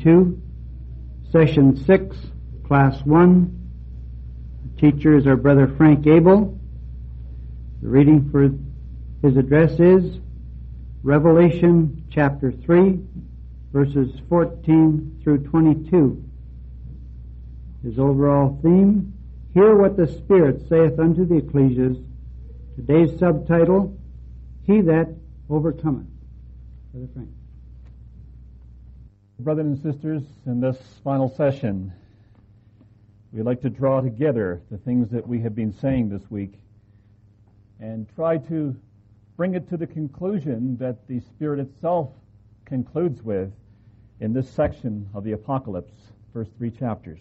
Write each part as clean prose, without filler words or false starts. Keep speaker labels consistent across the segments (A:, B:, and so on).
A: 2022, Session 6, Class 1. The teacher is our brother Frank Abel. The reading for his address is Revelation chapter 3, verses 14 through 22. His overall theme, Hear what the Spirit saith unto the ecclesias. Today's subtitle, He that overcometh. Brother Frank.
B: Brothers and sisters, in this final session, we'd like to draw together the things that we have been saying this week and try to bring it to the conclusion that the Spirit itself concludes with in this section of the Apocalypse, first 3 chapters.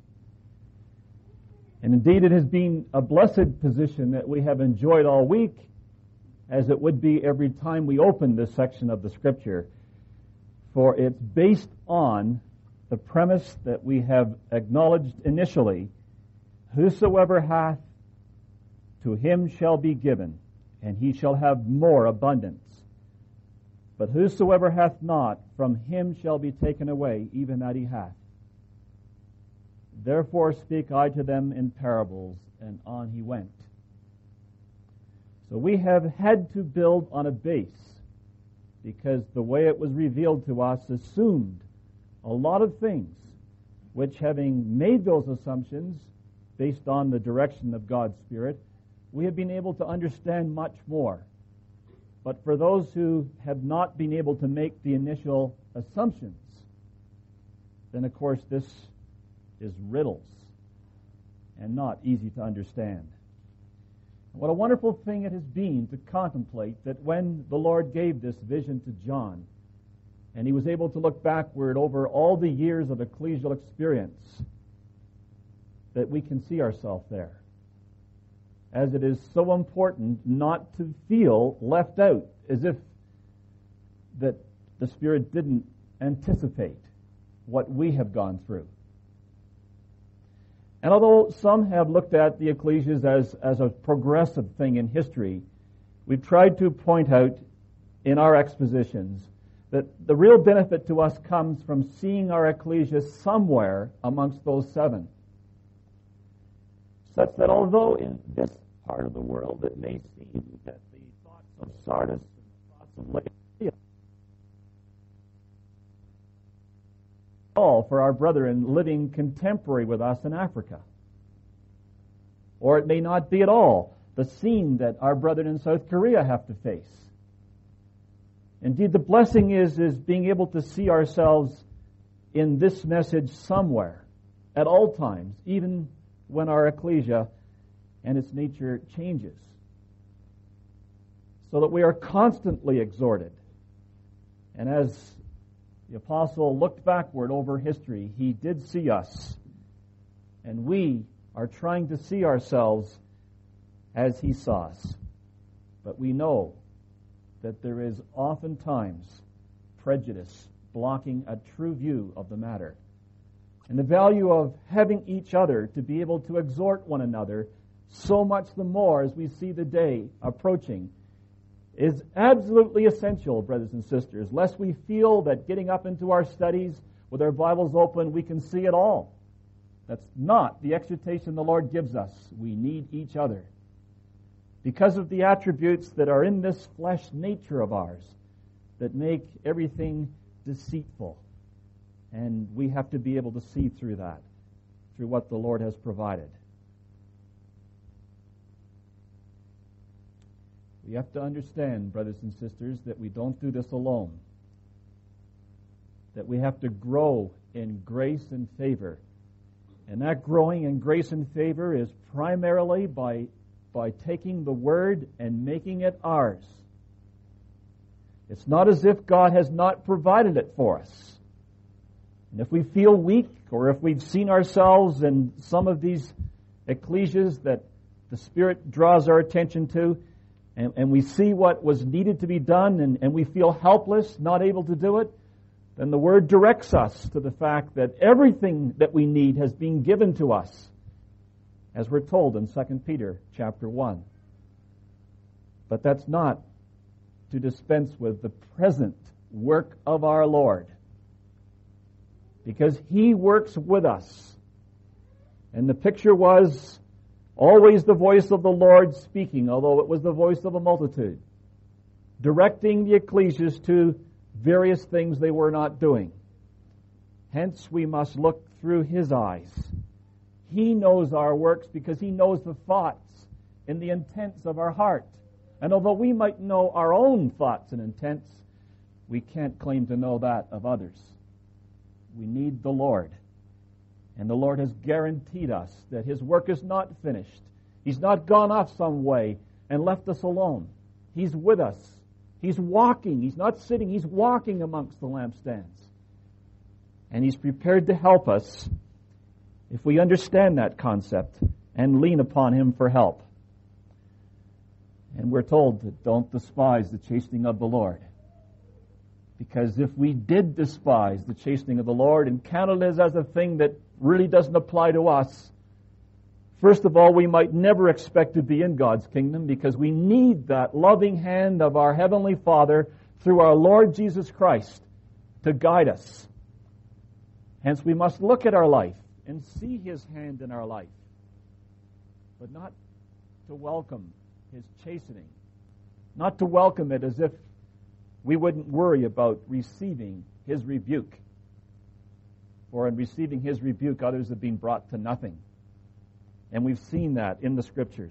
B: And indeed, it has been a blessed position that we have enjoyed all week, as it would be every time we open this section of the Scripture, for it's based on the premise that we have acknowledged initially, Whosoever hath, to him shall be given, and he shall have more abundance. But whosoever hath not, from him shall be taken away, even that he hath. Therefore speak I to them in parables, and on he went. So we have had to build on a base, because the way it was revealed to us assumed a lot of things, which having made those assumptions based on the direction of God's Spirit, we have been able to understand much more. But for those who have not been able to make the initial assumptions, then of course this is riddles and not easy to understand. What a wonderful thing it has been to contemplate that when the Lord gave this vision to John, and he was able to look backward over all the years of ecclesial experience, that we can see ourselves there. As it is so important not to feel left out, as if that the Spirit didn't anticipate what we have gone through. And although some have looked at the ecclesias as a progressive thing in history, we've tried to point out in our expositions that the real benefit to us comes from seeing our ecclesia somewhere amongst those 7.
C: Such that although in this part of the world it may seem that the thoughts of Sardis and the thoughts of Laodicea
B: all for our brethren living contemporary with us in Africa. Or it may not be at all the scene that our brethren in South Korea have to face. Indeed, the blessing is being able to see ourselves in this message somewhere, at all times, even when our ecclesia and its nature changes, so that we are constantly exhorted. And as the apostle looked backward over history, he did see us, and we are trying to see ourselves as he saw us. But we know that there is oftentimes prejudice blocking a true view of the matter. And the value of having each other to be able to exhort one another, so much the more as we see the day approaching, is absolutely essential, brothers and sisters, lest we feel that getting up into our studies with our Bibles open, we can see it all. That's not the exhortation the Lord gives us. We need each other. Because of the attributes that are in this flesh nature of ours that make everything deceitful. And we have to be able to see through that, through what the Lord has provided. We have to understand, brothers and sisters, that we don't do this alone. That we have to grow in grace and favor. And that growing in grace and favor is primarily by taking the Word and making it ours. It's not as if God has not provided it for us. And if we feel weak, or if we've seen ourselves in some of these ecclesias that the Spirit draws our attention to, and we see what was needed to be done, and we feel helpless, not able to do it, then the Word directs us to the fact that everything that we need has been given to us, as we're told in 2 Peter chapter 1. But that's not to dispense with the present work of our Lord. because He works with us. And the picture was always the voice of the Lord speaking, although it was the voice of a multitude, directing the ecclesias to various things they were not doing. Hence, we must look through His eyes. He knows our works because He knows the thoughts and the intents of our heart. And although we might know our own thoughts and intents, we can't claim to know that of others. We need the Lord. And the Lord has guaranteed us that His work is not finished. He's not gone off some way and left us alone. He's with us. He's walking. He's not sitting. He's walking amongst the lampstands. And He's prepared to help us if we understand that concept and lean upon Him for help. And we're told that don't despise the chastening of the Lord. Because if we did despise the chastening of the Lord and count it as a thing that really doesn't apply to us, first of all, we might never expect to be in God's kingdom because we need that loving hand of our Heavenly Father through our Lord Jesus Christ to guide us. Hence, we must look at our life and see His hand in our life, but not to welcome His chastening, not to welcome it as if we wouldn't worry about receiving His rebuke. For in receiving His rebuke, others have been brought to nothing. And we've seen that in the Scriptures.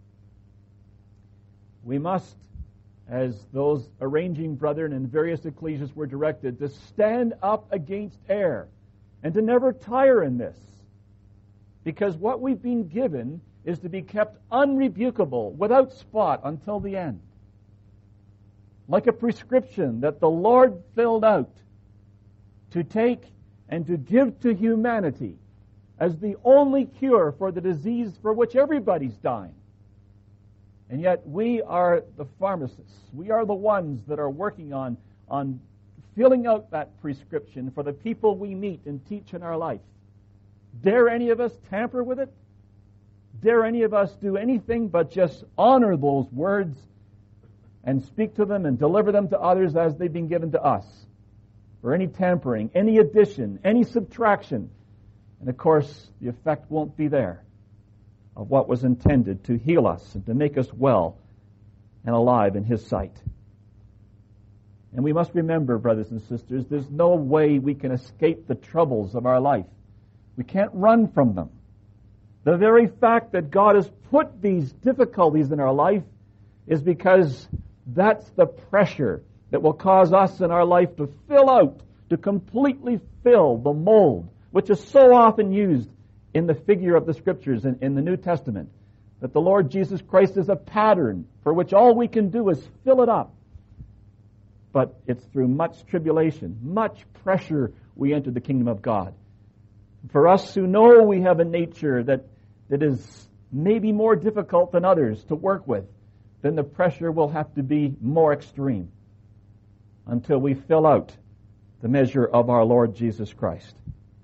B: We must, as those arranging brethren in various ecclesias were directed, to stand up against error and to never tire in this. Because what we've been given is to be kept unrebukable, without spot, until the end. Like a prescription that the Lord filled out to take and to give to humanity as the only cure for the disease for which everybody's dying. And yet we are the pharmacists. We are the ones that are working on filling out that prescription for the people we meet and teach in our life. Dare any of us tamper with it? Dare any of us do anything but just honor those words and speak to them and deliver them to others as they've been given to us? Or any tampering, any addition, any subtraction. And of course, the effect won't be there of what was intended to heal us and to make us well and alive in His sight. And we must remember, brothers and sisters, there's no way we can escape the troubles of our life. We can't run from them. The very fact that God has put these difficulties in our life is because that's the pressure that will cause us in our life to fill out, to completely fill the mold, which is so often used in the figure of the Scriptures in the New Testament, that the Lord Jesus Christ is a pattern for which all we can do is fill it up. But it's through much tribulation, much pressure, we enter the kingdom of God. For us who know we have a nature that is maybe more difficult than others to work with, then the pressure will have to be more extreme until we fill out the measure of our Lord Jesus Christ.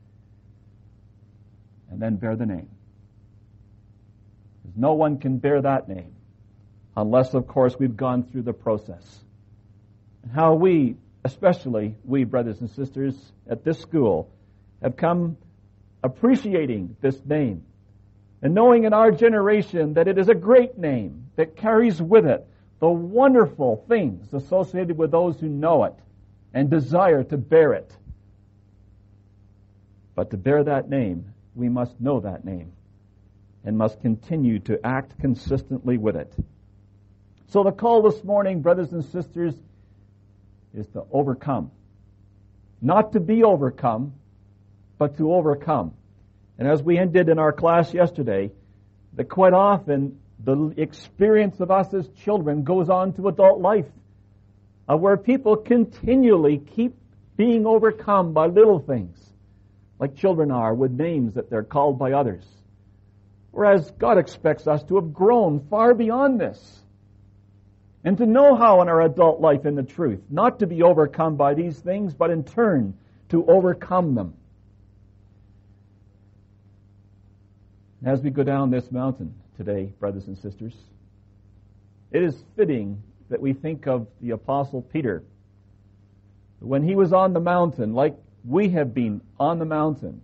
B: And then bear the name. No one can bear that name unless, of course, we've gone through the process. And how we, especially we brothers and sisters at this school, have come appreciating this name and knowing in our generation that it is a great name that carries with it the wonderful things associated with those who know it and desire to bear it. But to bear that name, we must know that name and must continue to act consistently with it. So the call this morning, brothers and sisters, is to overcome. Not to be overcome, but to overcome. And as we ended in our class yesterday, that quite often the experience of us as children goes on to adult life, where people continually keep being overcome by little things, like children are with names that they're called by others. Whereas God expects us to have grown far beyond this and to know how in our adult life in the truth, not to be overcome by these things, but in turn to overcome them. As we go down this mountain today, brothers and sisters, it is fitting that we think of the Apostle Peter. When he was on the mountain, like we have been on the mountain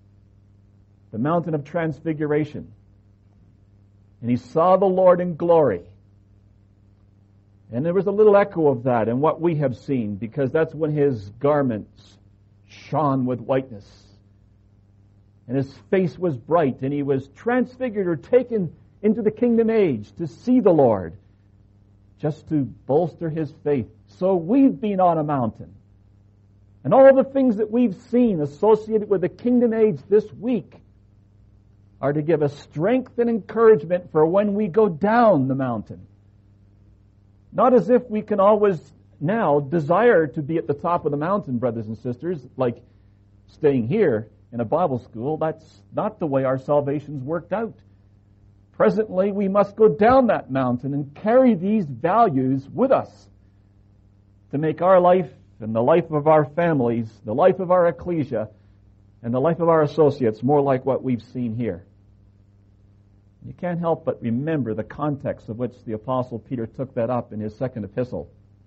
B: of transfiguration. And he saw the Lord in glory. And there was a little echo of that in what we have seen, because that's when his garments shone with whiteness. And his face was bright, and he was transfigured or taken into the kingdom age to see the Lord, just to bolster his faith. So we've been on a mountain. And all the things that we've seen associated with the kingdom age this week are to give us strength and encouragement for when we go down the mountain. Not as if we can always now desire to be at the top of the mountain, brothers and sisters, like staying here in a Bible school. That's not the way our salvation's worked out. Presently, we must go down that mountain and carry these values with us to make our life and the life of our families, the life of our ecclesia, and the life of our associates more like what we've seen here. You can't help but remember the context of which the Apostle Peter took that up in his second epistle.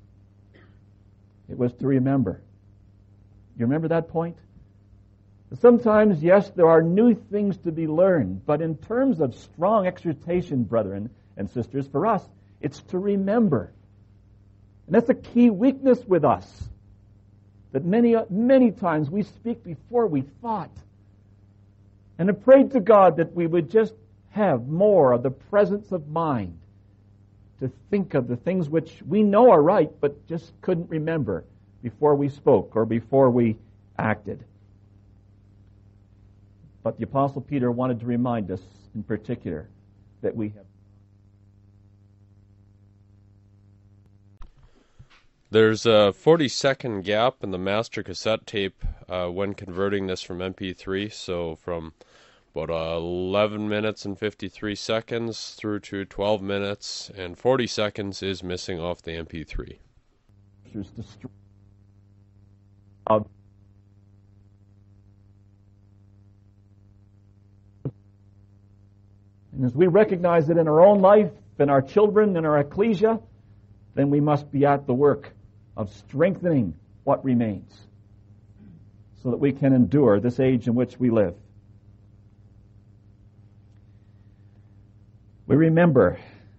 B: It was to remember. You remember that point? Sometimes, yes, there are new things to be learned, but in terms of strong exhortation, brethren and sisters, for us, it's to remember. And that's a key weakness with us, that many times we speak before we thought. And I prayed to God that we would just have more of the presence of mind to think of the things which we know are right, but just couldn't remember before we spoke or before we acted. But the Apostle Peter wanted to remind us in particular that we have.
D: There's a 40-second gap in the master cassette tape when converting this from MP3, so from about 11 minutes and 53 seconds through to 12 minutes and 40 seconds is missing off the MP3.
B: And as we recognize it in our own life, in our children, in our ecclesia, then we must be at the work of strengthening what remains so that we can endure this age in which we live. We remember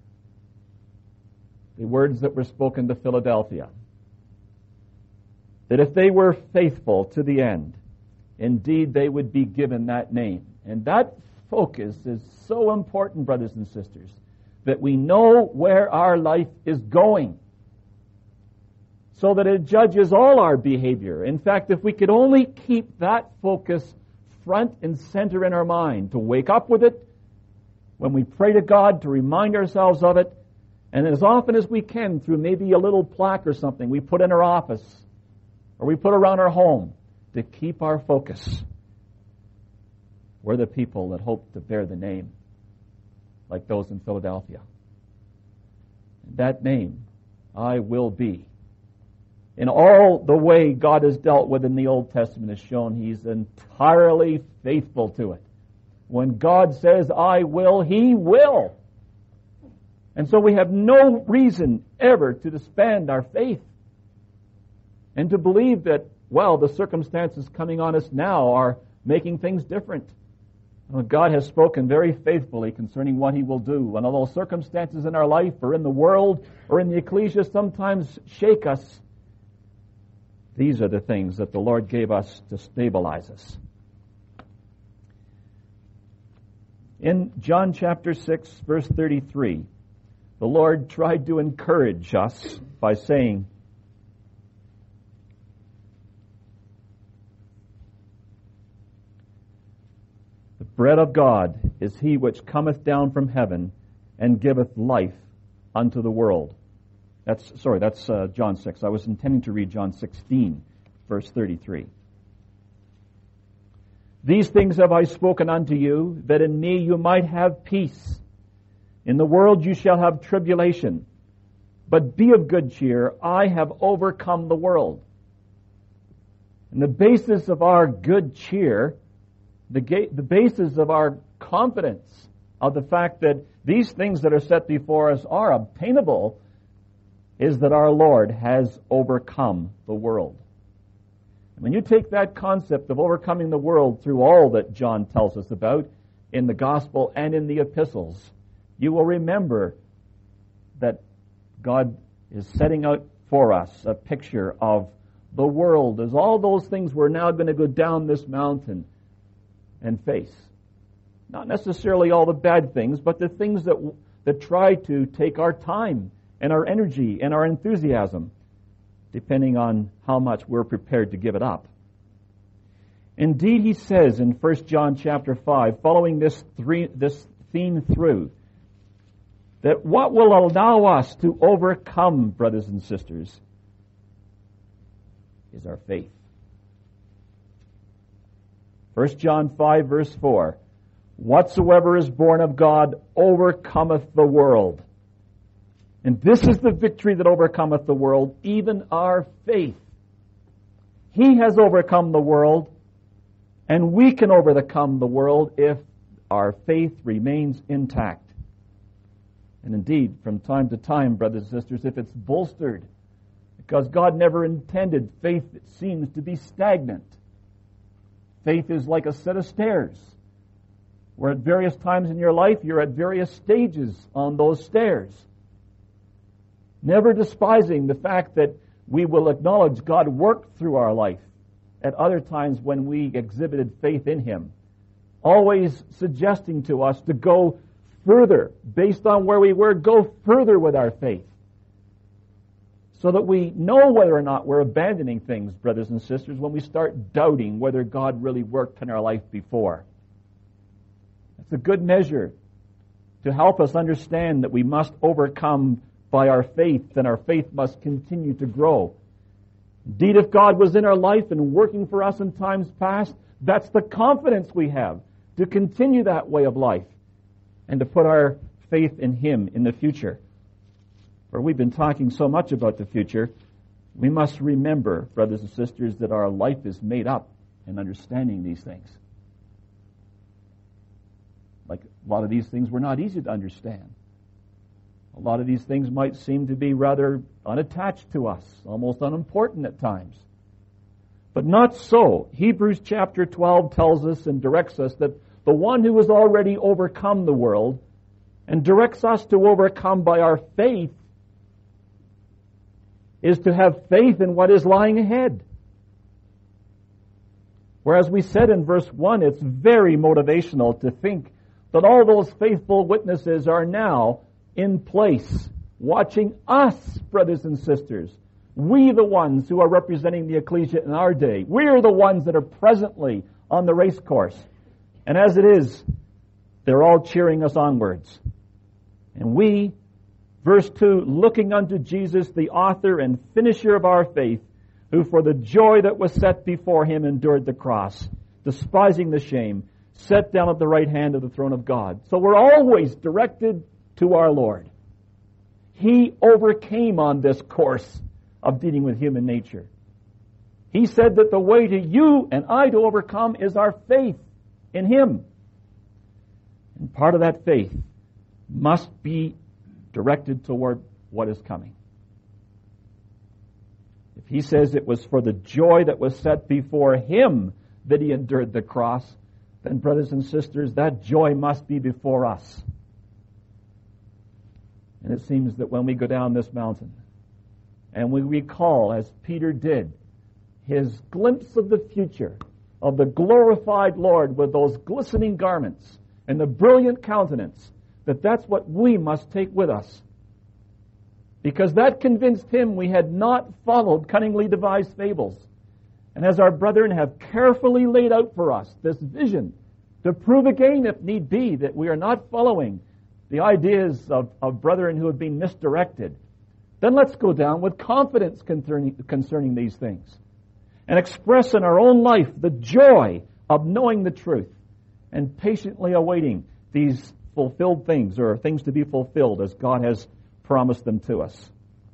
B: the words that were spoken to Philadelphia, that if they were faithful to the end, indeed they would be given that name. And that focus is so important, brothers and sisters, that we know where our life is going, so that it judges all our behavior. In fact, if we could only keep that focus front and center in our mind, to wake up with it, when we pray to God, to remind ourselves of it, and as often as we can, through maybe a little plaque or something we put in our office, or we put around our home, to keep our focus. We're the people that hope to bear the name, like those in Philadelphia. And that name, I will be. In all the way God has dealt with in the Old Testament is shown, He's entirely faithful to it. When God says, I will, He will. And so we have no reason ever to disband our faith and to believe that, well, the circumstances coming on us now are making things different. Well, God has spoken very faithfully concerning what He will do. And although circumstances in our life or in the world or in the ecclesia sometimes shake us, these are the things that the Lord gave us to stabilize us. In John chapter 6, verse 33, the Lord tried to encourage us by saying, the bread of God is He which cometh down from heaven and giveth life unto the world. That's John 6. I was intending to read John 16, verse 33. These things have I spoken unto you, that in me you might have peace. In the world you shall have tribulation, but be of good cheer, I have overcome the world. And the basis of our good cheer, the basis of our confidence of the fact that these things that are set before us are obtainable, is that our Lord has overcome the world. And When you take that concept of overcoming the world through all that John tells us about in the Gospel and in the epistles, you will remember that God is setting out for us a picture of the world as all those things we're now going to go down this mountain and face. Not necessarily all the bad things, but the things that try to take our time and our energy and our enthusiasm, depending on how much we're prepared to give it up. Indeed, he says in 1 John chapter 5, following this theme through, that what will allow us to overcome, brothers and sisters, is our faith. 1 John 5, verse 4, whatsoever is born of God overcometh the world. And this is the victory that overcometh the world, even our faith. He has overcome the world, and we can overcome the world if our faith remains intact. And indeed, from time to time, brothers and sisters, if it's bolstered, because God never intended faith that seems to be stagnant. Faith is like a set of stairs, where at various times in your life, you're at various stages on those stairs. Never despising the fact that we will acknowledge God worked through our life at other times when we exhibited faith in Him. Always suggesting to us to go further, based on where we were, go further with our faith. So that we know whether or not we're abandoning things, brothers and sisters, when we start doubting whether God really worked in our life before. It's a good measure to help us understand that we must overcome by our faith, and our faith must continue to grow. Indeed, if God was in our life and working for us in times past, that's the confidence we have to continue that way of life and to put our faith in Him in the future. For we've been talking so much about the future, we must remember, brothers and sisters, that our life is made up in understanding these things. Like a lot of these things were not easy to understand. A lot of these things might seem to be rather unattached to us, almost unimportant at times. But not so. Hebrews chapter 12 tells us and directs us that the one who has already overcome the world and directs us to overcome by our faith is to have faith in what is lying ahead. Whereas we said in verse 1, it's very motivational to think that all those faithful witnesses are now in place, watching us, brothers and sisters. We, the ones who are representing the ecclesia in our day. We are the ones that are presently on the race course. And as it is, they're all cheering us onwards. And we, verse 2, looking unto Jesus, the author and finisher of our faith, who for the joy that was set before Him endured the cross, despising the shame, sat down at the right hand of the throne of God. So we're always directed to our Lord. He overcame on this course of dealing with human nature. He said that the way to you and I to overcome is our faith in Him. And part of that faith must be directed toward what is coming. If He says it was for the joy that was set before Him that He endured the cross, then, brothers and sisters, that joy must be before us. And it seems that when we go down this mountain and we recall, as Peter did, his glimpse of the future, of the glorified Lord with those glistening garments and the brilliant countenance, that's what we must take with us. Because that convinced him we had not followed cunningly devised fables. And as our brethren have carefully laid out for us this vision, to prove again, if need be, that we are not following the ideas of brethren who have been misdirected, then let's go down with confidence concerning these things and express in our own life the joy of knowing the truth and patiently awaiting these fulfilled things, or things to be fulfilled as God has promised them to us.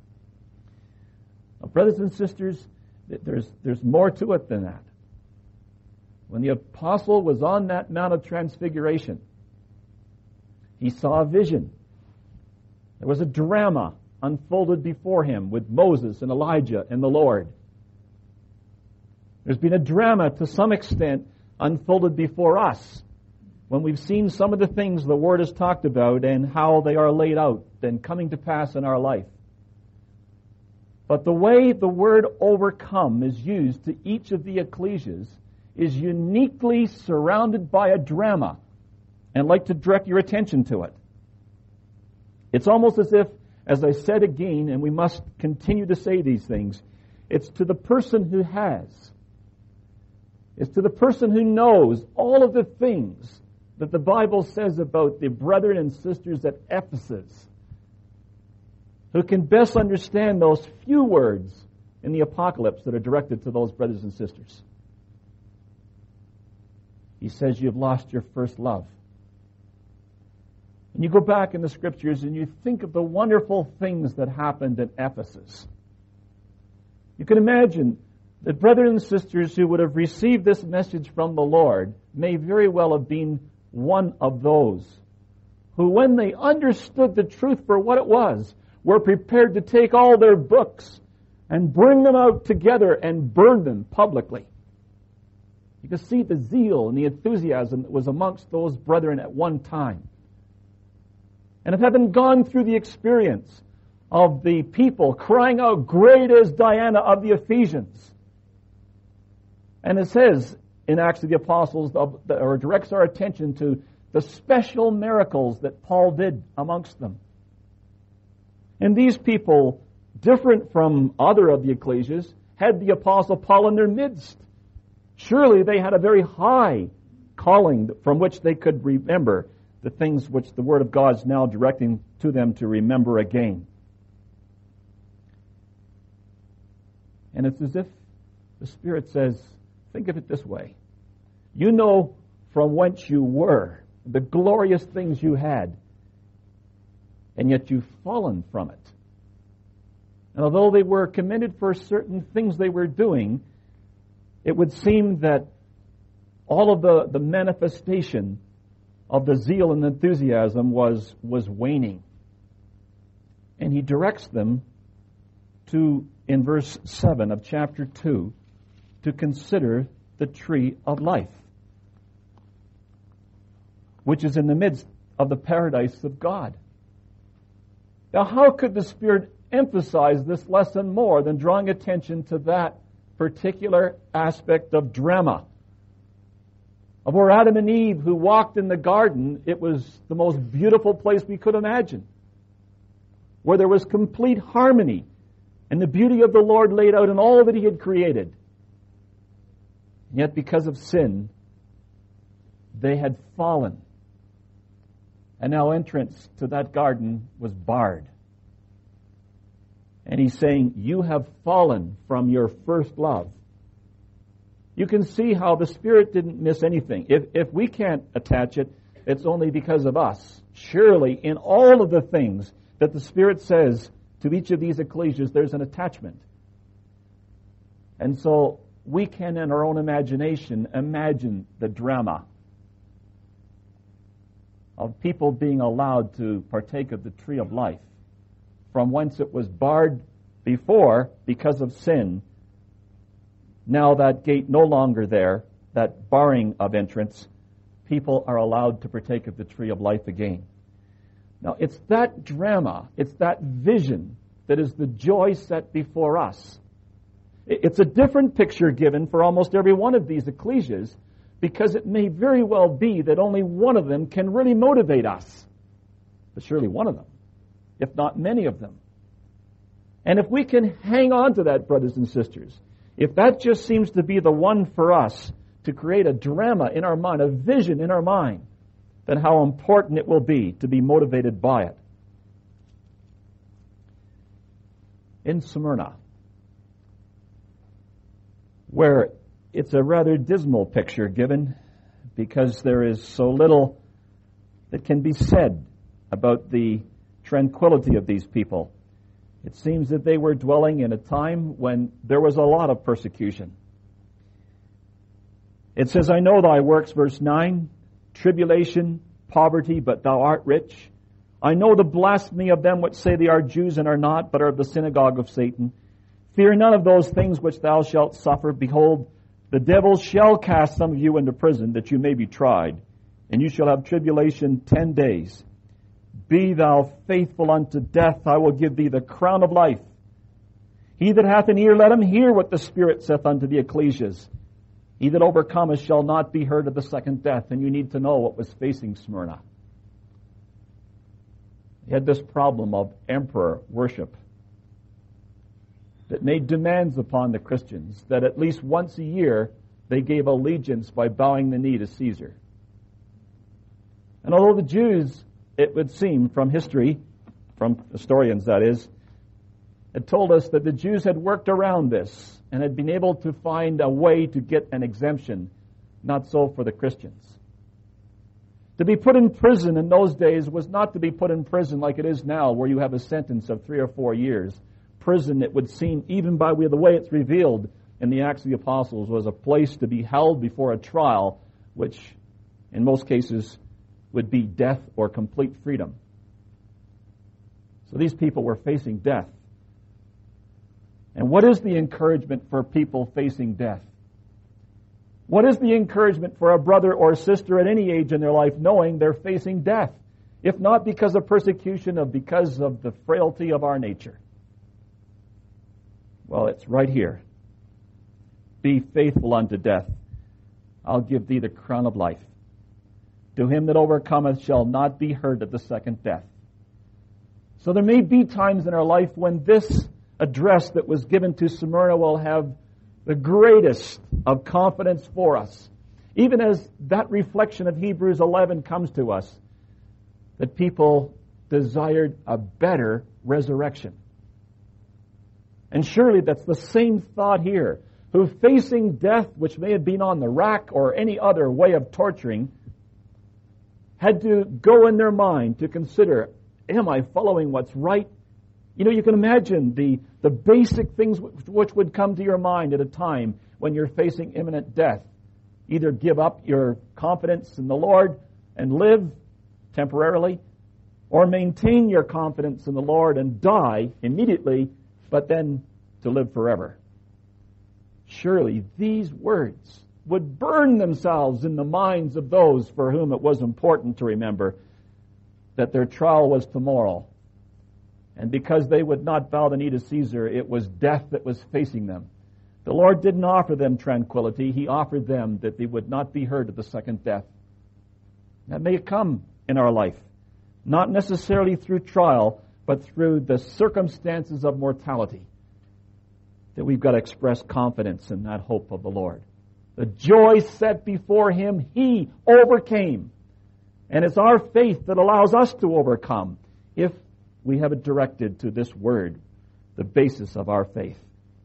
B: Now, brothers and sisters, there's more to it than that. When the apostle was on that Mount of Transfiguration, he saw a vision. There was a drama unfolded before him with Moses and Elijah and the Lord. There's been a drama to some extent unfolded before us when we've seen some of the things the Word has talked about and how they are laid out and coming to pass in our life. But the way the word overcome is used to each of the ecclesias is uniquely surrounded by a drama. And I'd like to direct your attention to it. It's almost as if, as I said again, and we must continue to say these things, it's to the person who has. It's to the person who knows all of the things that the Bible says about the brethren and sisters at Ephesus, who can best understand those few words in the apocalypse that are directed to those brothers and sisters. He says, you've lost your first love. And you go back in the Scriptures and you think of the wonderful things that happened at Ephesus. You can imagine that brothers and sisters who would have received this message from the Lord may very well have been one of those who, when they understood the truth for what it was, were prepared to take all their books and bring them out together and burn them publicly. You can see the zeal and the enthusiasm that was amongst those brethren at one time. And if having gone through the experience of the people crying out, great is Diana of the Ephesians. And it says in Acts of the Apostles, or directs our attention to the special miracles that Paul did amongst them. And these people, different from other of the ecclesias, had the Apostle Paul in their midst. Surely they had a very high calling from which they could remember the things which the Word of God is now directing to them to remember again. And it's as if the Spirit says, think of it this way. You know from whence you were, the glorious things you had, and yet you've fallen from it. And although they were commended for certain things they were doing, it would seem that all of the manifestation of the zeal and enthusiasm was waning. And he directs them to, in verse 7 of chapter 2, to consider the tree of life, which is in the midst of the paradise of God. Now, how could the Spirit emphasize this lesson more than drawing attention to that particular aspect of drama? Of where Adam and Eve, who walked in the garden, it was the most beautiful place we could imagine, where there was complete harmony and the beauty of the Lord laid out in all that He had created. And yet because of sin, they had fallen. And now entrance to that garden was barred. And He's saying, you have fallen from your first love. You can see how the Spirit didn't miss anything. If we can't attach it, it's only because of us. Surely in all of the things that the Spirit says to each of these ecclesias, there's an attachment. And so we can, in our own imagination, imagine the drama of people being allowed to partake of the tree of life, from whence it was barred before because of sin. Now that gate no longer there, that barring of entrance, people are allowed to partake of the tree of life again. Now it's that drama, it's that vision that is the joy set before us. It's a different picture given for almost every one of these ecclesias, because it may very well be that only one of them can really motivate us. But surely one of them, if not many of them. And if we can hang on to that, brothers and sisters, if that just seems to be the one for us to create a drama in our mind, a vision in our mind, then how important it will be to be motivated by it. In Smyrna, where it's a rather dismal picture given because there is so little that can be said about the tranquility of these people. It seems that they were dwelling in a time when there was a lot of persecution. It says, I know thy works, verse 9, tribulation, poverty, but thou art rich. I know the blasphemy of them which say they are Jews and are not, but are of the synagogue of Satan. Fear none of those things which thou shalt suffer. Behold, The devil shall cast some of you into prison, that you may be tried, and you shall have tribulation 10 days. Be thou faithful unto death, I will give thee the crown of life. He that hath an ear, let him hear what the Spirit saith unto the ecclesias. He that overcometh shall not be hurt of the second death. And you need to know what was facing Smyrna. He had this problem of emperor worship that made demands upon the Christians that at least once a year they gave allegiance by bowing the knee to Caesar. And although the Jews, it would seem from history, from historians that is, had told us that the Jews had worked around this and had been able to find a way to get an exemption, not so for the Christians. To be put in prison in those days was not to be put in prison like it is now, where you have a sentence of 3 or 4 years. Prison, it would seem, even by the way it's revealed in the Acts of the Apostles, was a place to be held before a trial, which in most cases would be death or complete freedom. So these people were facing death. And what is the encouragement for people facing death? What is the encouragement for a brother or sister at any age in their life knowing they're facing death? If not because of persecution, because of the frailty of our nature. Well, it's right here. Be faithful unto death. I'll give thee the crown of life. To him that overcometh shall not be hurt at the second death. So there may be times in our life when this address that was given to Smyrna will have the greatest of confidence for us. Even as that reflection of Hebrews 11 comes to us, that people desired a better resurrection. And surely that's the same thought here, who facing death, which may have been on the rack or any other way of torturing, had to go in their mind to consider, am I following what's right? You know, you can imagine the basic things which would come to your mind at a time when you're facing imminent death. Either give up your confidence in the Lord and live temporarily, or maintain your confidence in the Lord and die immediately, but then to live forever. Surely these words would burn themselves in the minds of those for whom it was important to remember that their trial was tomorrow. And because they would not bow the knee to Caesar, it was death that was facing them. The Lord didn't offer them tranquility. He offered them that they would not be hurt at the second death. That may come in our life, not necessarily through trial, but through the circumstances of mortality, that we've got to express confidence in that hope of the Lord. The joy set before him, he overcame. And it's our faith that allows us to overcome if we have it directed to this word, the basis of our faith.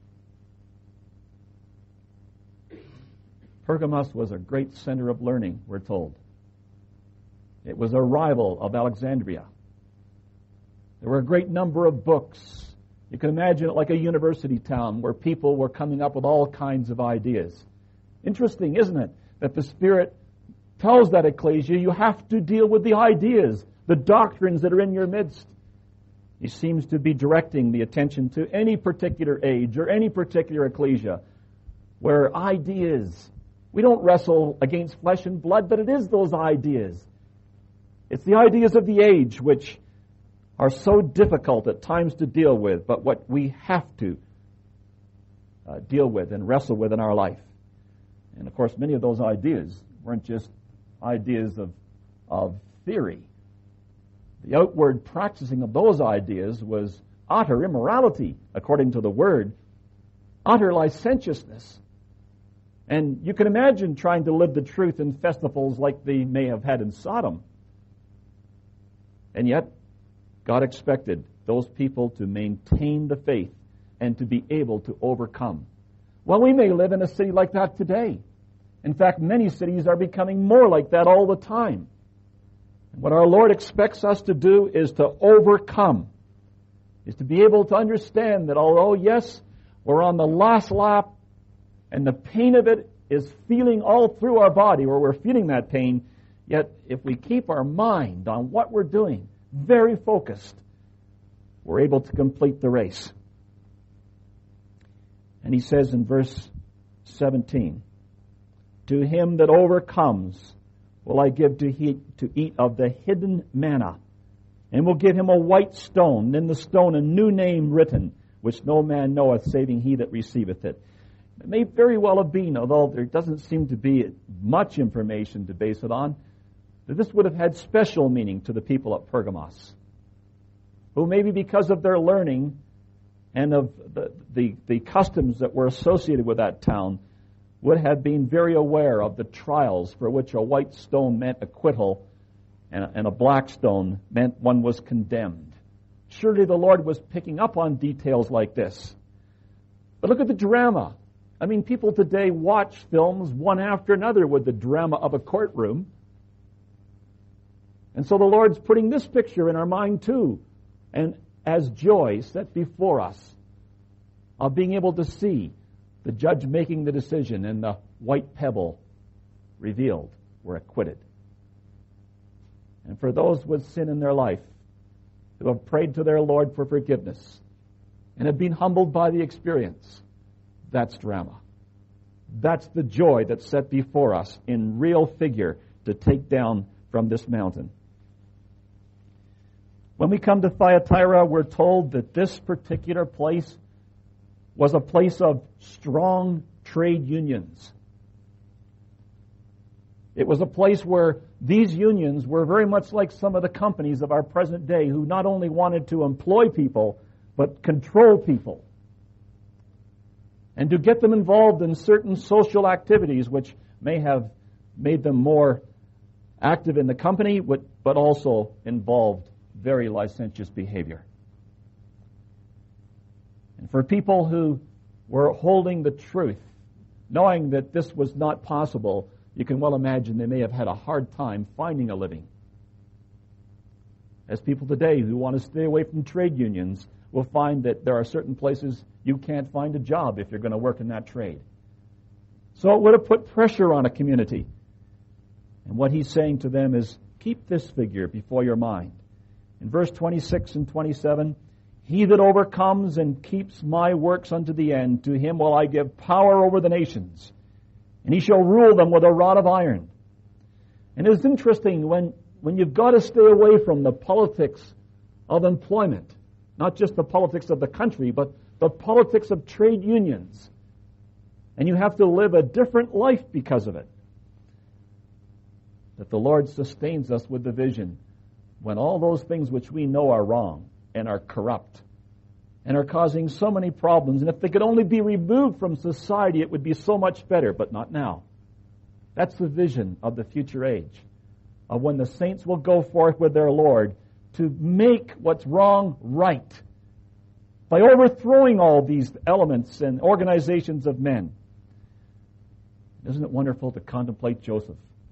B: Pergamos was a great center of learning, we're told. It was a rival of Alexandria. There were a great number of books. You can imagine it like a university town where people were coming up with all kinds of ideas. Interesting, isn't it, that the Spirit tells that ecclesia you have to deal with the ideas, the doctrines that are in your midst. He seems to be directing the attention to any particular age or any particular ecclesia where ideas, we don't wrestle against flesh and blood, but it is those ideas. It's the ideas of the age which are so difficult at times to deal with, but what we have to deal with and wrestle with in our life. And of course, many of those ideas weren't just ideas of theory. The outward practicing of those ideas was utter immorality, according to the Word, utter licentiousness. And you can imagine trying to live the truth in festivals like they may have had in Sodom. And yet, God expected those people to maintain the faith and to be able to overcome. Well, we may live in a city like that today. In fact, many cities are becoming more like that all the time. What our Lord expects us to do is to overcome, is to be able to understand that although, yes, we're on the last lap and the pain of it is feeling all through our body, or we're feeling that pain, yet if we keep our mind on what we're doing, very focused, we're able to complete the race. And he says in verse 17, To him that overcomes will I give to eat of the hidden manna, and will give him a white stone, and in the stone a new name written, which no man knoweth, saving he that receiveth it. It may very well have been, although there doesn't seem to be much information to base it on, that this would have had special meaning to the people at Pergamos, who maybe because of their learning and of the customs that were associated with that town, would have been very aware of the trials for which a white stone meant acquittal and a black stone meant one was condemned. Surely the Lord was picking up on details like this. But look at the drama. I mean, people today watch films one after another with the drama of a courtroom. And so the Lord's putting this picture in our mind too, and as joy set before us of being able to see the judge making the decision and the white pebble revealed were acquitted. And for those with sin in their life who have prayed to their Lord for forgiveness and have been humbled by the experience, that's drama. That's the joy that's set before us in real figure to take down from this mountain. When we come to Thyatira, we're told that this particular place was a place of strong trade unions. It was a place where these unions were very much like some of the companies of our present day who not only wanted to employ people, but control people. And to get them involved in certain social activities which may have made them more active in the company, but also involved very licentious behavior. And for people who were holding the truth, knowing that this was not possible, you can well imagine they may have had a hard time finding a living. As people today who want to stay away from trade unions will find that there are certain places you can't find a job if you're going to work in that trade. So it would have put pressure on a community. And what he's saying to them is, keep this figure before your mind. In verse 26 and 27, he that overcomes and keeps my works unto the end, to him will I give power over the nations, and he shall rule them with a rod of iron. And it's interesting when you've got to stay away from the politics of employment, not just the politics of the country, but the politics of trade unions. And you have to live a different life because of it. That the Lord sustains us with the vision when all those things which we know are wrong and are corrupt and are causing so many problems, and if they could only be removed from society, it would be so much better, but not now. That's the vision of the future age, of when the saints will go forth with their Lord to make what's wrong right by overthrowing all these elements and organizations of men. Isn't it wonderful to contemplate Joseph?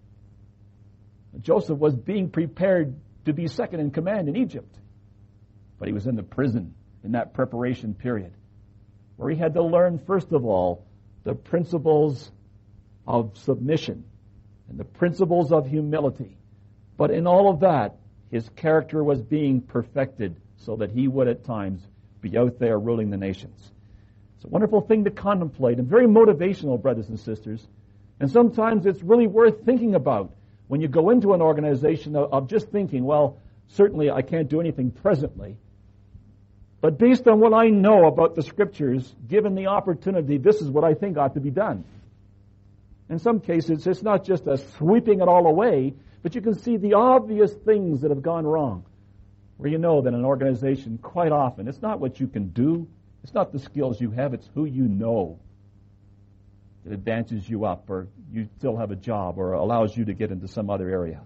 B: Joseph was being prepared to be second in command in Egypt, but he was in the prison in that preparation period, where he had to learn, first of all, the principles of submission and the principles of humility. But in all of that, his character was being perfected so that he would at times be out there ruling the nations. It's a wonderful thing to contemplate and very motivational, brothers and sisters. And sometimes it's really worth thinking about when you go into an organization of just thinking, well, certainly I can't do anything presently. But based on what I know about the Scriptures, given the opportunity, this is what I think ought to be done. In some cases, it's not just a sweeping it all away, but you can see the obvious things that have gone wrong. Where you know that an organization, quite often, it's not what you can do, it's not the skills you have, it's who you know that advances you up, or you still have a job, or allows you to get into some other area.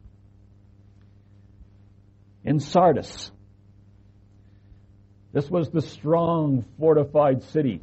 B: In Sardis, this was the strong, fortified city,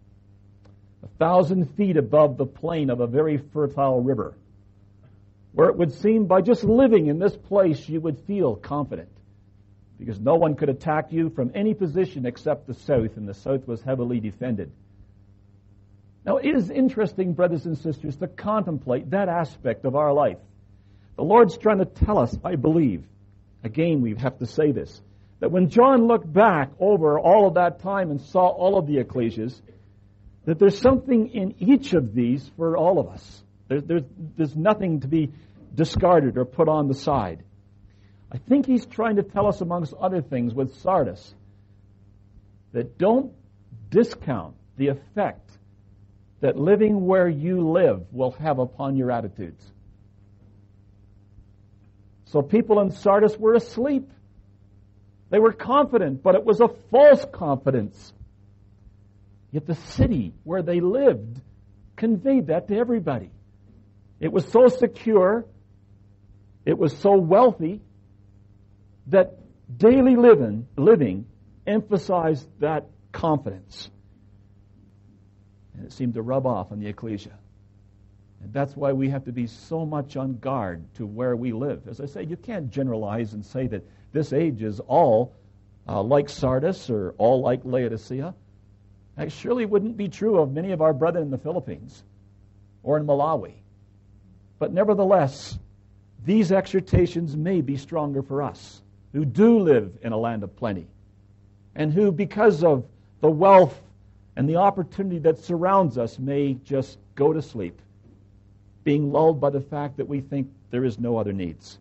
B: 1,000 feet above the plain of a very fertile river, where it would seem by just living in this place you would feel confident, because no one could attack you from any position except the south, and the south was heavily defended. Now, it is interesting, brothers and sisters, to contemplate that aspect of our life. The Lord's trying to tell us, I believe, again, we have to say this, that when John looked back over all of that time and saw all of the ecclesias, that there's something in each of these for all of us. There's nothing to be discarded or put on the side. I think he's trying to tell us, amongst other things, with Sardis, that don't discount the effect that living where you live will have upon your attitudes. So people in Sardis were asleep. They were confident, but it was a false confidence. Yet the city where they lived conveyed that to everybody. It was so secure, it was so wealthy, that daily living emphasized that confidence. And it seemed to rub off on the ecclesia. And that's why we have to be so much on guard to where we live. As I say, you can't generalize and say that this age is all like Sardis or all like Laodicea. That surely wouldn't be true of many of our brethren in the Philippines or in Malawi. But nevertheless, these exhortations may be stronger for us who do live in a land of plenty and who, because of the wealth and the opportunity that surrounds us, may just go to sleep, being lulled by the fact that we think there is no other needs.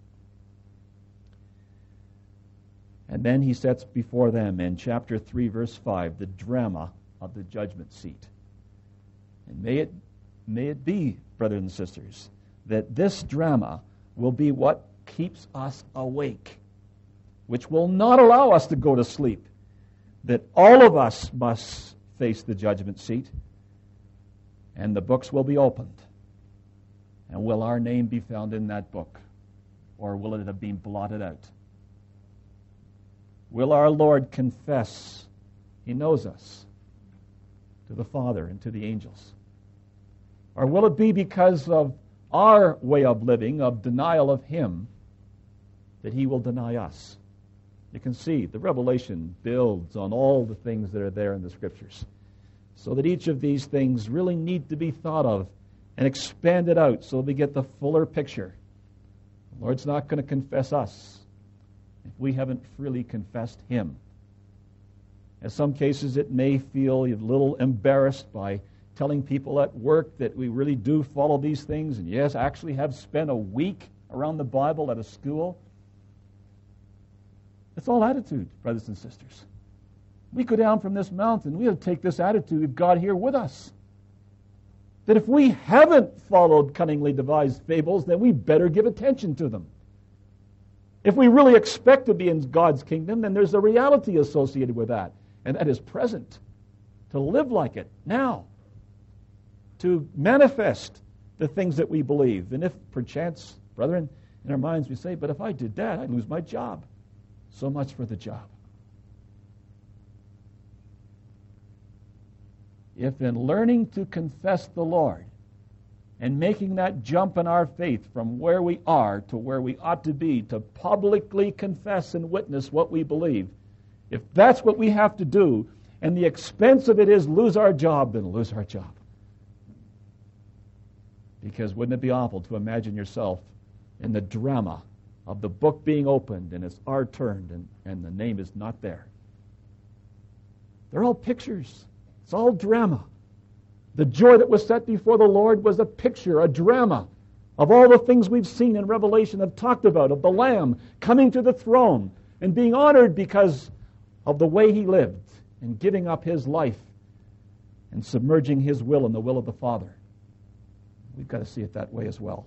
B: And then he sets before them in chapter 3, verse 5, the drama of the judgment seat. And may it be, brothers and sisters, that this drama will be what keeps us awake, which will not allow us to go to sleep, that all of us must face the judgment seat, and the books will be opened. And will our name be found in that book, or will it have been blotted out? Will our Lord confess He knows us to the Father and to the angels? Or will it be because of our way of living, of denial of Him, that He will deny us? You can see the revelation builds on all the things that are there in the Scriptures, so that each of these things really need to be thought of and expanded out so we get the fuller picture. The Lord's not going to confess us if we haven't freely confessed Him. In some cases, it may feel a little embarrassed by telling people at work that we really do follow these things, and yes, actually have spent a week around the Bible at a school. It's all attitude, brothers and sisters. We go down from this mountain, we have to take this attitude of God here with us. That if we haven't followed cunningly devised fables, then we better give attention to them. If we really expect to be in God's kingdom, then there's a reality associated with that, and that is present. To live like it now. To manifest the things that we believe. And if perchance, brethren, in our minds we say, but if I did that, I'd lose my job. So much for the job. If in learning to confess the Lord and making that jump in our faith from where we are to where we ought to be, to publicly confess and witness what we believe, if that's what we have to do, and the expense of it is lose our job, then lose our job. Because wouldn't it be awful to imagine yourself in the drama of the book being opened and it's our turn and the name is not there? They're all pictures. It's all drama. The joy that was set before the Lord was a picture, a drama of all the things we've seen in Revelation, have talked about, of the Lamb coming to the throne and being honored because of the way He lived and giving up His life and submerging His will in the will of the Father. We've got to see it that way as well.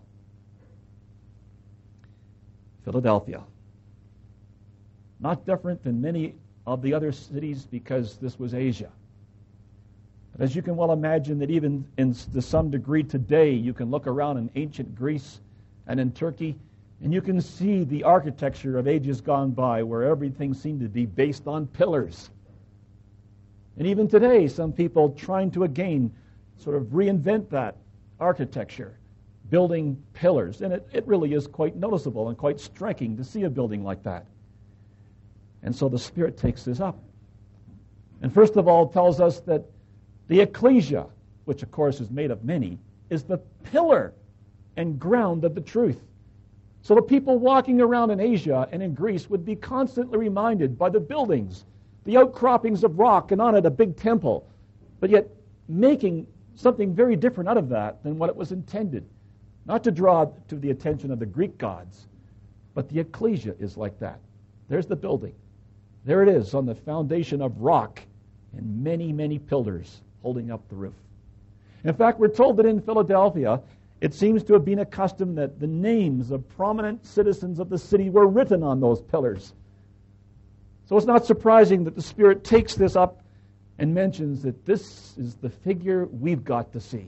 B: Philadelphia. Not different than many of the other cities because this was Asia. But as you can well imagine that even to some degree today, you can look around in ancient Greece and in Turkey, and you can see the architecture of ages gone by where everything seemed to be based on pillars. And even today, some people trying to again sort of reinvent that architecture, building pillars. And it really is quite noticeable and quite striking to see a building like that. And so the Spirit takes this up. And first of all tells us that the ecclesia, which of course is made of many, is the pillar and ground of the truth. So the people walking around in Asia and in Greece would be constantly reminded by the buildings, the outcroppings of rock, and on it a big temple, but yet making something very different out of that than what it was intended. Not to draw to the attention of the Greek gods, but the ecclesia is like that. There's the building. There it is on the foundation of rock and many, many pillars holding up the roof. In fact, we're told that in Philadelphia, it seems to have been a custom that the names of prominent citizens of the city were written on those pillars. So it's not surprising that the Spirit takes this up and mentions that this is the figure we've got to see.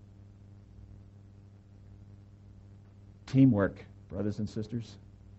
B: Teamwork, brothers and sisters.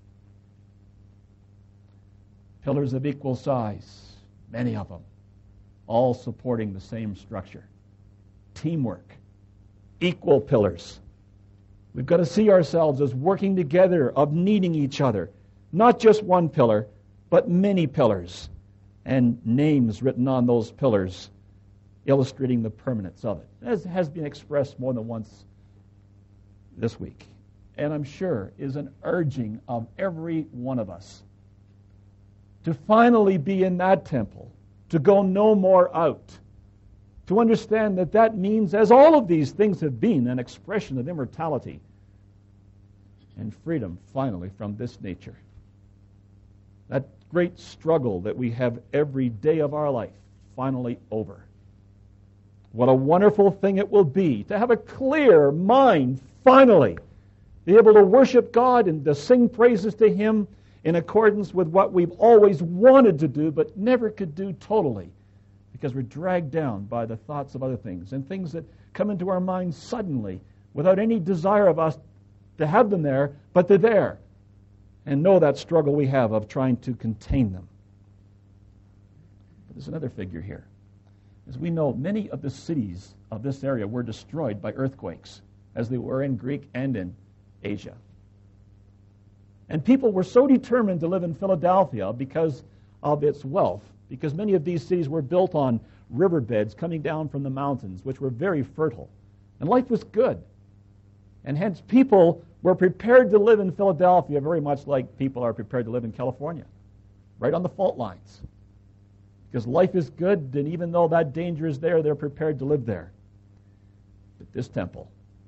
B: Pillars of equal size, many of them, all supporting the same structure. Teamwork, equal pillars. We've got to see ourselves as working together, of needing each other. Not just one pillar, but many pillars, and names written on those pillars, illustrating the permanence of it. As has been expressed more than once this week, and I'm sure is an urging of every one of us to finally be in that temple, to go no more out, to understand that that means, as all of these things have been, an expression of immortality and freedom finally from this nature. That great struggle that we have every day of our life finally over. What a wonderful thing it will be to have a clear mind finally, be able to worship God and to sing praises to Him in accordance with what we've always wanted to do but never could do totally, because we're dragged down by the thoughts of other things and things that come into our minds suddenly without any desire of us to have them there, but they're there. And know that struggle we have of trying to contain them. But there's another figure here. As we know, many of the cities of this area were destroyed by earthquakes, as they were in Greek and in Asia. And people were so determined to live in Philadelphia because of its wealth, because many of these cities were built on riverbeds coming down from the mountains, which were very fertile. And life was good. And hence people were prepared to live in Philadelphia very much like people are prepared to live in California, right on the fault lines. Because life is good, and even though that danger is there, they're prepared to live there. But this temple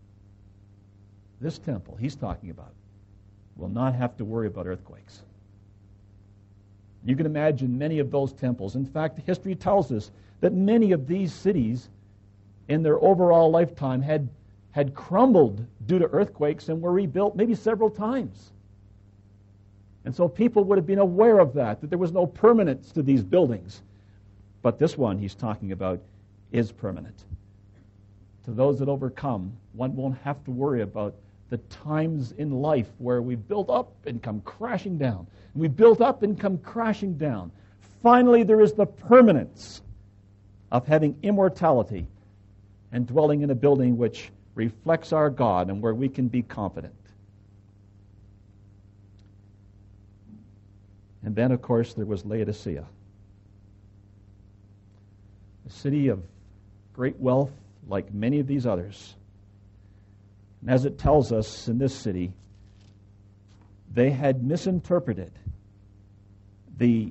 B: he's talking about, will not have to worry about earthquakes. You can imagine many of those temples. In fact, history tells us that many of these cities in their overall lifetime had crumbled due to earthquakes and were rebuilt maybe several times. And so people would have been aware of that there was no permanence to these buildings. But this one he's talking about is permanent. To those that overcome, one won't have to worry about the times in life where we build up and come crashing down. And we build up and come crashing down. Finally, there is the permanence of having immortality and dwelling in a building which reflects our God and where we can be confident. And then, of course, there was Laodicea, a city of great wealth like many of these others. And as it tells us in this city, they had misinterpreted the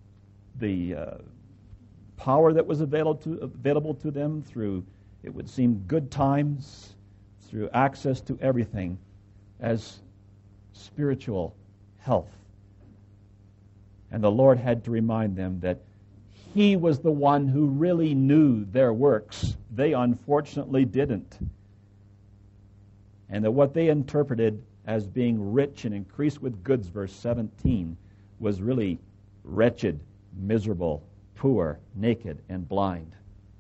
B: power that was available to them through, it would seem, good times, through access to everything, as spiritual health. And the Lord had to remind them that He was the one who really knew their works. They unfortunately didn't. And that what they interpreted as being rich and increased with goods, verse 17, was really wretched, miserable, poor, naked, and blind.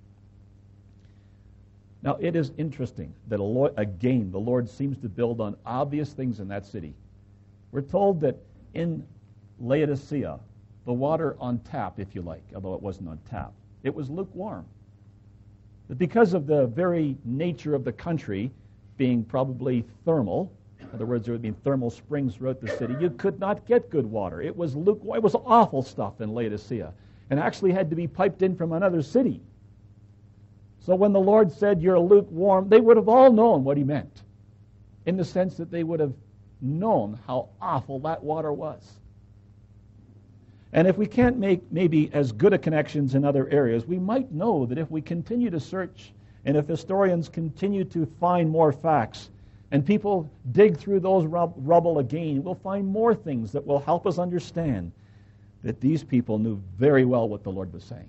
B: Now, it is interesting that, again, the Lord seems to build on obvious things in that city. We're told that in Laodicea, the water on tap, if you like, although it wasn't on tap, it was lukewarm. That because of the very nature of the country being probably thermal, in other words, there would be thermal springs throughout the city, you could not get good water. It was lukewarm. It was awful stuff in Laodicea, and actually had to be piped in from another city. So when the Lord said, "You're lukewarm," they would have all known what He meant, in the sense that they would have known how awful that water was. And if we can't make maybe as good a connections in other areas, we might know that if we continue to search And if historians continue to find more facts, and people dig through those rubble again, we'll find more things that will help us understand that these people knew very well what the Lord was saying.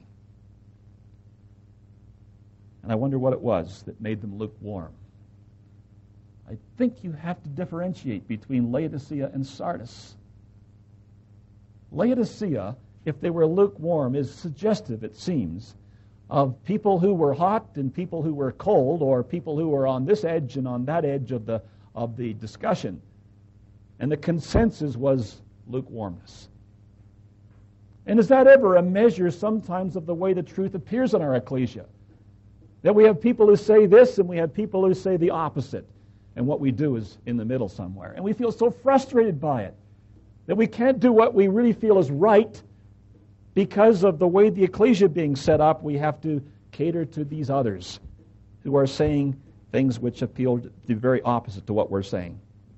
B: And I wonder what it was that made them lukewarm. I think you have to differentiate between Laodicea and Sardis. Laodicea, if they were lukewarm, is suggestive, it seems, of people who were hot and people who were cold, or people who were on this edge and on that edge of the discussion. And the consensus was lukewarmness. And is that ever a measure sometimes of the way the truth appears in our ecclesia? That we have people who say this and we have people who say the opposite. And what we do is in the middle somewhere. And we feel so frustrated by it that we can't do what we really feel is right because of the way the ecclesia being set up. We have to cater to these others who are saying things which appeal to the very opposite to what we're saying.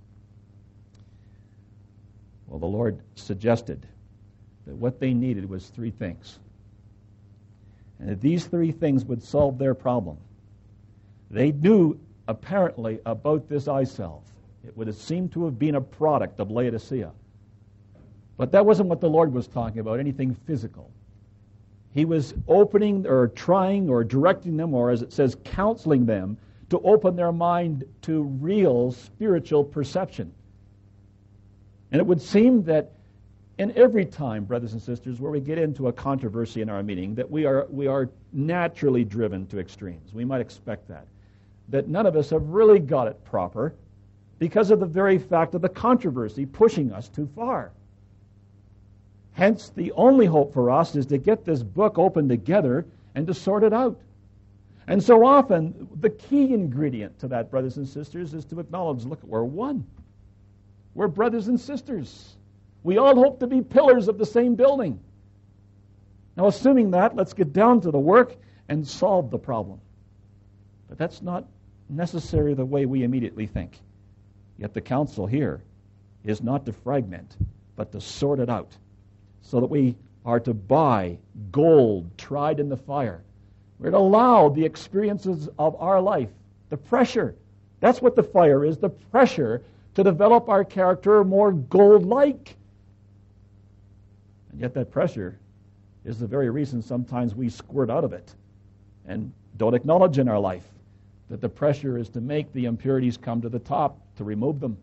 B: Well, the Lord suggested that what they needed was three things. And that these three things would solve their problem. They knew, apparently, about this eye salve. It would have seemed to have been a product of Laodicea. But that wasn't what the Lord was talking about, anything physical. He was opening or trying or directing them, or as it says, counseling them, to open their mind to real spiritual perception. And it would seem that in every time, brothers and sisters, where we get into a controversy in our meeting, that we are naturally driven to extremes. We might expect that. That none of us have really got it proper because of the very fact of the controversy pushing us too far. Hence, the only hope for us is to get this book open together and to sort it out. And so often, the key ingredient to that, brothers and sisters, is to acknowledge, look, we're one. We're brothers and sisters. We all hope to be pillars of the same building. Now, assuming that, let's get down to the work and solve the problem. But that's not necessarily the way we immediately think. Yet the counsel here is not to fragment, but to sort it out, so that we are to buy gold tried in the fire. We're to allow the experiences of our life, the pressure. That's what the fire is, the pressure to develop our character more gold-like. And yet that pressure is the very reason sometimes we squirt out of it and don't acknowledge in our life that the pressure is to make the impurities come to the top, to remove them.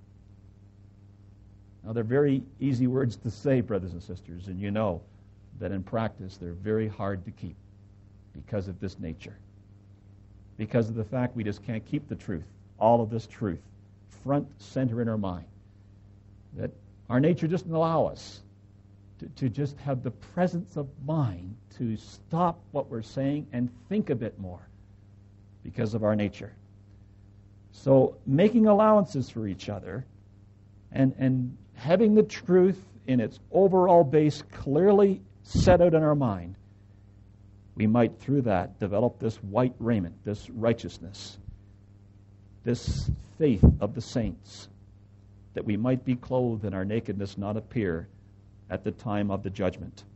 B: Now, they're very easy words to say, brothers and sisters, and you know that in practice they're very hard to keep because of this nature. Because of the fact we just can't keep the truth, all of this truth, front, center in our mind. That our nature doesn't allow us to just have the presence of mind to stop what we're saying and think a bit more because of our nature. So making allowances for each other and having the truth in its overall base clearly set out in our mind, we might through that develop this white raiment, this righteousness, this faith of the saints, that we might be clothed in our nakedness, not appear at the time of the judgment.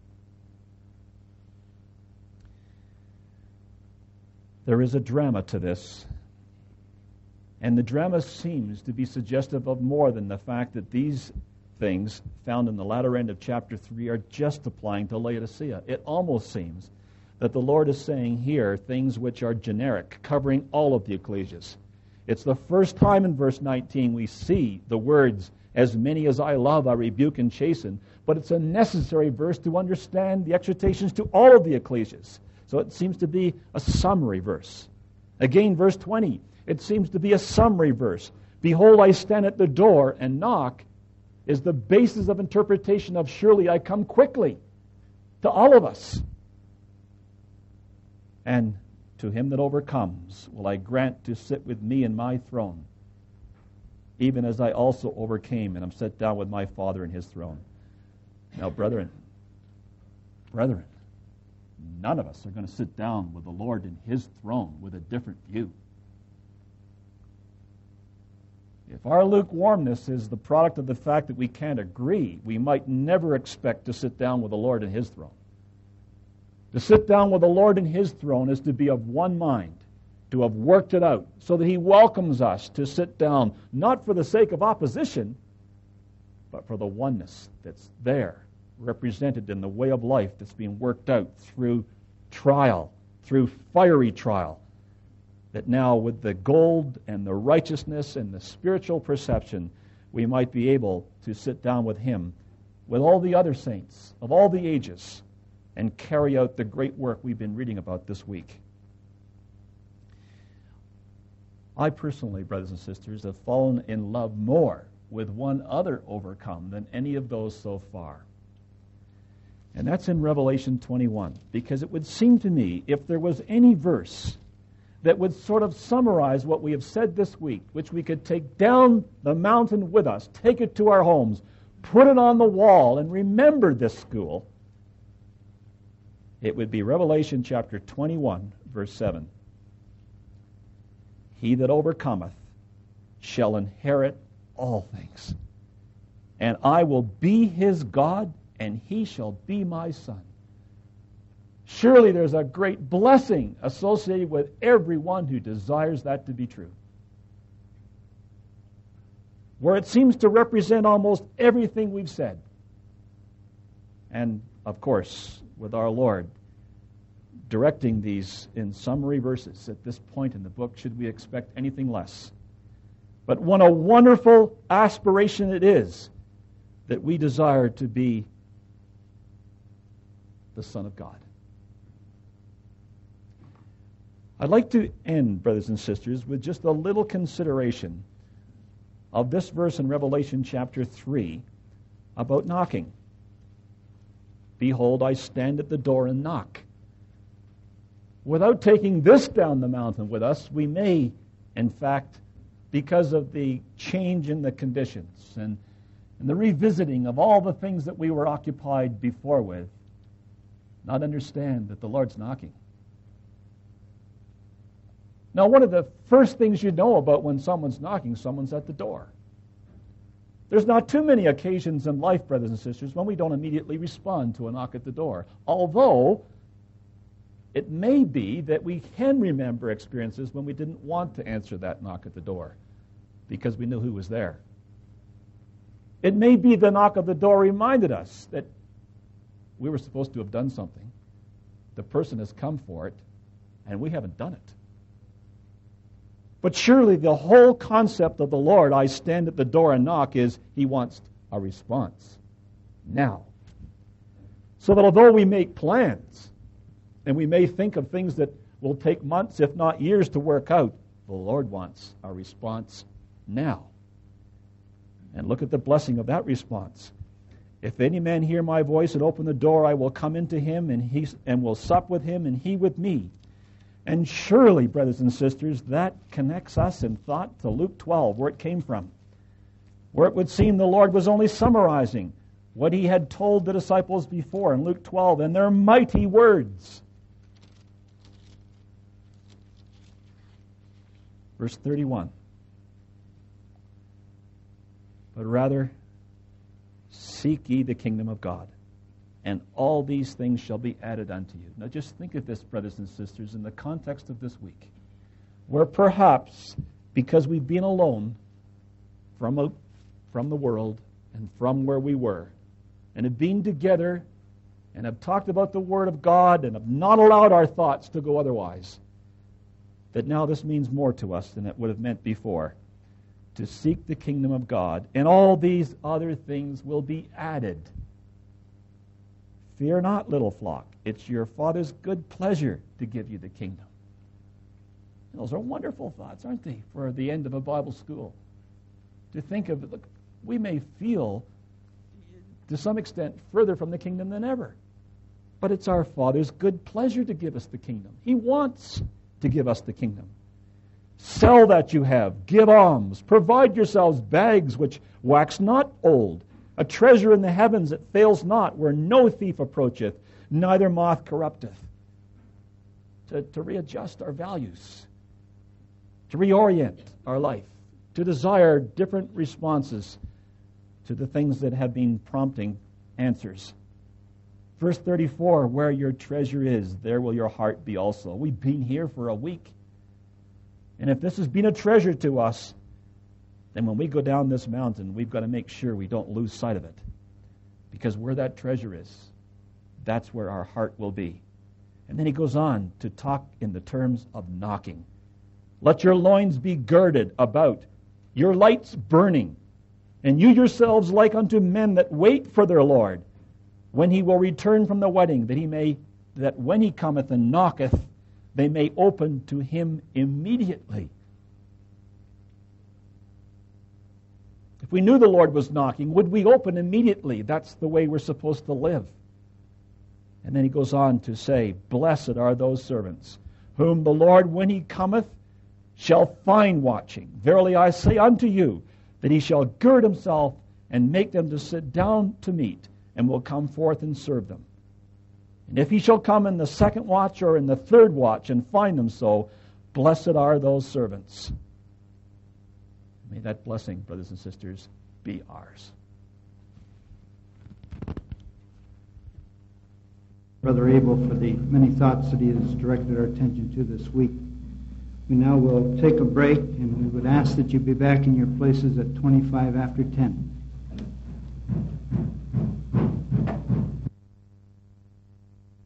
B: There is a drama to this, and the drama seems to be suggestive of more than the fact that these things found in the latter end of chapter 3 are just applying to Laodicea. It almost seems that the Lord is saying here things which are generic, covering all of the ecclesias. It's the first time in verse 19 we see the words, "As many as I love, I rebuke and chasten," but it's a necessary verse to understand the exhortations to all of the ecclesias. So it seems to be a summary verse. Again, verse 20, it seems to be a summary verse. "Behold, I stand at the door and knock," is the basis of interpretation of "surely I come quickly," to all of us. "And to him that overcomes will I grant to sit with me in my throne, even as I also overcame and am set down with my Father in his throne." Now, brethren, none of us are going to sit down with the Lord in his throne with a different view. If our lukewarmness is the product of the fact that we can't agree, we might never expect to sit down with the Lord in his throne. To sit down with the Lord in His throne is to be of one mind, to have worked it out, so that He welcomes us to sit down, not for the sake of opposition, but for the oneness that's there, represented in the way of life that's being worked out through trial, through fiery trial, that now with the gold and the righteousness and the spiritual perception, we might be able to sit down with Him, with all the other saints of all the ages, and carry out the great work we've been reading about this week. I personally, brothers and sisters, have fallen in love more with one other overcome than any of those so far. And that's in Revelation 21, because it would seem to me, if there was any verse that would sort of summarize what we have said this week, which we could take down the mountain with us, take it to our homes, put it on the wall, and remember this school, it would be Revelation chapter 21, verse 7. He that overcometh shall inherit all things, and I will be his God, and he shall be my son. Surely there's a great blessing associated with everyone who desires that to be true. Where it seems to represent almost everything we've said. And, of course, with our Lord directing these in summary verses at this point in the book, should we expect anything less? But what a wonderful aspiration it is that we desire to be the Son of God. I'd like to end, brothers and sisters, with just a little consideration of this verse in Revelation chapter 3 about knocking. Behold, I stand at the door and knock. Without taking this down the mountain with us, we may, in fact, because of the change in the conditions and the revisiting of all the things that we were occupied before with, not understand that the Lord's knocking. Now, one of the first things you know about when someone's knocking, someone's at the door. There's not too many occasions in life, brothers and sisters, when we don't immediately respond to a knock at the door. Although, it may be that we can remember experiences when we didn't want to answer that knock at the door because we knew who was there. It may be the knock at the door reminded us that we were supposed to have done something. The person has come for it, and we haven't done it. But surely the whole concept of the Lord, I stand at the door and knock, is He wants a response now. So that although we make plans, and we may think of things that will take months, if not years, to work out, the Lord wants a response now. And look at the blessing of that response. If any man hear my voice and open the door, I will come into him and will sup with him and he with me. And surely, brothers and sisters, that connects us in thought to Luke 12, where it came from, where it would seem the Lord was only summarizing what He had told the disciples before in Luke 12, and their mighty words. Verse 31. But rather, seek ye the kingdom of God, and all these things shall be added unto you. Now just think of this, brothers and sisters, in the context of this week, where perhaps, because we've been alone from the world and from where we were, and have been together and have talked about the Word of God and have not allowed our thoughts to go otherwise, that now this means more to us than it would have meant before. To seek the kingdom of God, and all these other things will be added. Fear not, little flock. It's your Father's good pleasure to give you the kingdom. And those are wonderful thoughts, aren't they, for the end of a Bible school? To think of, look, we may feel, to some extent, further from the kingdom than ever. But it's our Father's good pleasure to give us the kingdom. He wants to give us the kingdom. Sell that you have, give alms, provide yourselves bags which wax not old, a treasure in the heavens that fails not, where no thief approacheth, neither moth corrupteth. To readjust our values, to reorient our life, to desire different responses to the things that have been prompting answers. Verse 34, where your treasure is, there will your heart be also. We've been here for a week. And if this has been a treasure to us, then when we go down this mountain, we've got to make sure we don't lose sight of it. Because where that treasure is, that's where our heart will be. And then he goes on to talk in the terms of knocking. Let your loins be girded about, your lights burning, and you yourselves like unto men that wait for their Lord, when he will return from the wedding, that when he cometh and knocketh, they may open to him immediately. If we knew the Lord was knocking, would we open immediately? That's the way we're supposed to live. And then he goes on to say, blessed are those servants, whom the Lord, when he cometh, shall find watching. Verily I say unto you, that he shall gird himself and make them to sit down to meat, and will come forth and serve them. And if he shall come in the second watch or in the third watch and find them so, blessed are those servants. May that blessing, brothers and sisters, be ours.
A: Brother Abel, for the many thoughts that he has directed our attention to this week. We now will take a break, and we would ask that you be back in your places at 25 after 10.